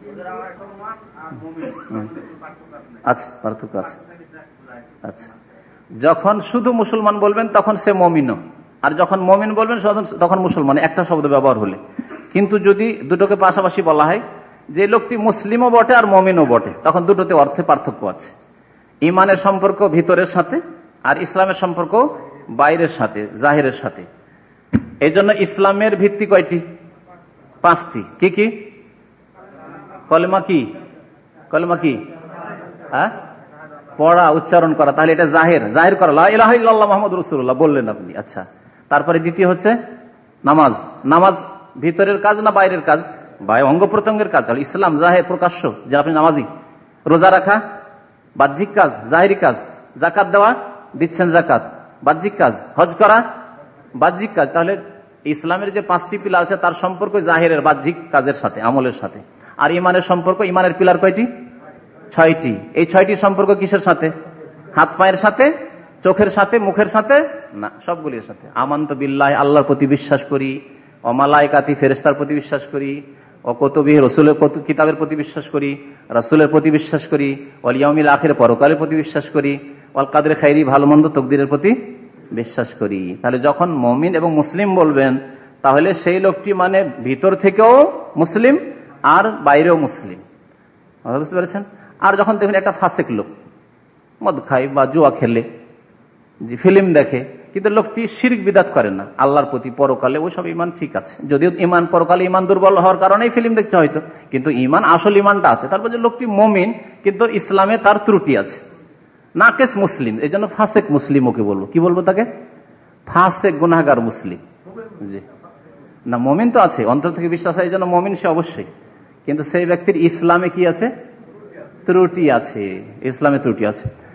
আচ্ছা, পার্থক্য আছে। আচ্ছা, যখন শুধু মুসলমান বলবেন তখন সে মমিনও, আর যখন মমিন বলবেন তখন মুসলমান, একটা শব্দ ব্যবহার হলে। কিন্তু যদি দুটোকে পাশাপাশি বলা হয়, যে লোকটি মুসলিমও বটে আর মমিনও বটে, তখন দুটোতে অর্থে পার্থক্য আছে। ইমানের সম্পর্ক ভিতরের সাথে, আর ইসলামের সম্পর্ক বাইরের সাথে, জাহিরের সাথে। এই জন্য ইসলামের ভিত্তি কয়টি? 5টি। কি কি? কলেমা কি? কলেমা কি? হ্যাঁ, পড়া, উচ্চারণ করা। তাহলে এটা জাহির করা, লা ইলাহা ইল্লাল্লাহ মুহাম্মাদুর রাসূলুল্লাহ বললেন আপনি। আচ্ছা, তারপরে দ্বিতীয় হচ্ছে নামাজ। নামাজ ভিতরের কাজ না বাইরের কাজ? অঙ্গ প্রত্যঙ্গের কাজ। তাহলে ইসলাম জাহের, প্রকাশ্য, যে আপনি নামাজি। রোজা রাখা বাহ্যিক কাজ, জাহেরি কাজ। জাকাত দেওয়া, দিচ্ছেন জাকাত, বাহ্যিক কাজ। হজ করা বাহ্যিক কাজ। তাহলে ইসলামের যে 5টি পিলার আছে তার সম্পর্ক জাহিরের, বাহ্যিক কাজের সাথে, আমলের সাথে। আর ইমানের সম্পর্ক, ইমানের পিলার কয়টি? 6টি। এই 6টি সম্পর্ক কিসের সাথে? হাত পায়ের সাথে, চোখের সাথে, মুখের সাথে না, সবগুলির সাথে। আমানতু বিল্লাহি, আল্লাহর প্রতি বিশ্বাস করি। ও মালাইকাতি, ফেরেশতার প্রতি বিশ্বাস করি। ও কুতুবিহি, রাসূলের কিতাবের প্রতি বিশ্বাস করি, রাসূলের প্রতি বিশ্বাস করি। ওয়াল ইয়াউমিল আখির, পরকালের প্রতি বিশ্বাস করি। ওয়াল কাদরি খাইরি, ভালো মন্দ তকদিরের প্রতি বিশ্বাস করি। তাহলে যখন মুমিন এবং মুসলিম বলবেন, তাহলে সেই লোকটি মানে ভিতর থেকেও মুসলিম আর বাইরেও মুসলিম। বুঝতে পেরেছেন? আর যখন দেখবেন একটা ফাসেক লোক, মদ খায় বা জুয়া খেলে, যে ফিল্ম দেখে, কিন্তু লোকটি শিরক বিদাত করে না, আল্লাহর প্রতি, পরকালে, ওইসব ইমান ঠিক আছে। যদিও ইমান, পরকালে ইমান দুর্বল হওয়ার কারণেই ফিল্ম দেখতে হয়তো, কিন্তু ইমান, আসল ইমানটা আছে। তারপর যে লোকটি মুমিন, কিন্তু ইসলামে তার ত্রুটি আছে, নাকেস মুসলিম, এই জন্য ফাসেক মুসলিম ওকে বলবো। কি বলবো তাকে? ফাসেক, গুনাহগার মুসলিম। জি না, মুমিন তো আছে, অন্তর থেকে বিশ্বাস হয়, এই জন্য মুমিন সে অবশ্যই। কিন্তু সেই ব্যক্তির ইসলামে কি আছে? ত্রুটি আছে, ইসলামে ত্রুটি আছে।